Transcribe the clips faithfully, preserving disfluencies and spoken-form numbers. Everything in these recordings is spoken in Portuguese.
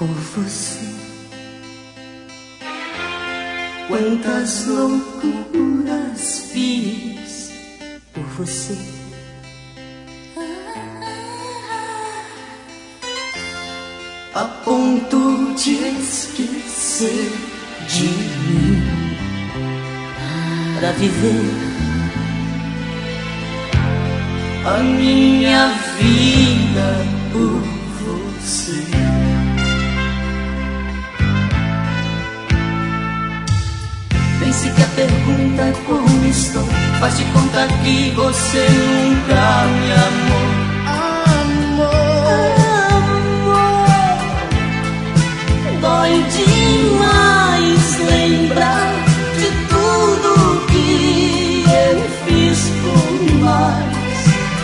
por você. Quantas loucuras fiz por você. A ponto de esquecer de mim para viver a minha vida por você. Pense que a pergunta é como estou, faz de conta que você nunca me amou. Dói demais lembrar de tudo que eu fiz por nós.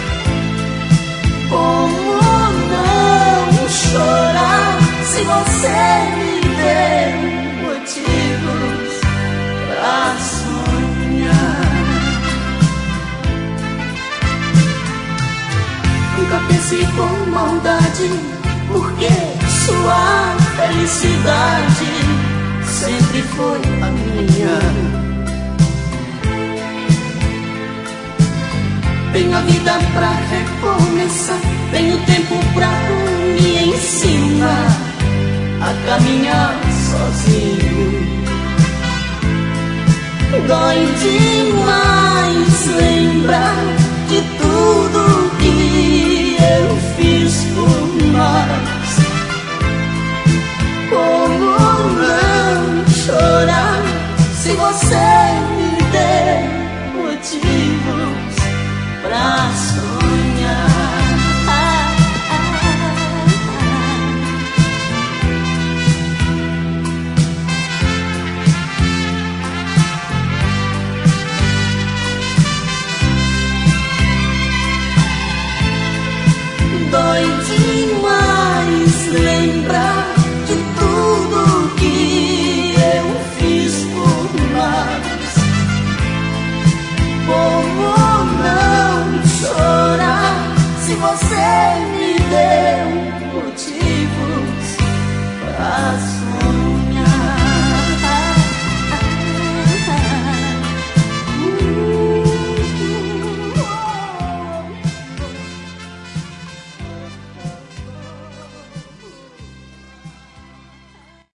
Como não chorar se você me deu motivos pra sonhar? Nunca pensei com maldade, porque sua felicidade sempre foi a minha. Tenho a vida pra recomeçar, tenho tempo pra me ensinar a caminhar sozinho. Dói demais lembrar de tudo que eu fiz por nós. Como não chorar se você me deu motivos pra sonhar? Dói demais lembrar de tudo que eu fiz por nós. Como não chorar se você me deu motivos pra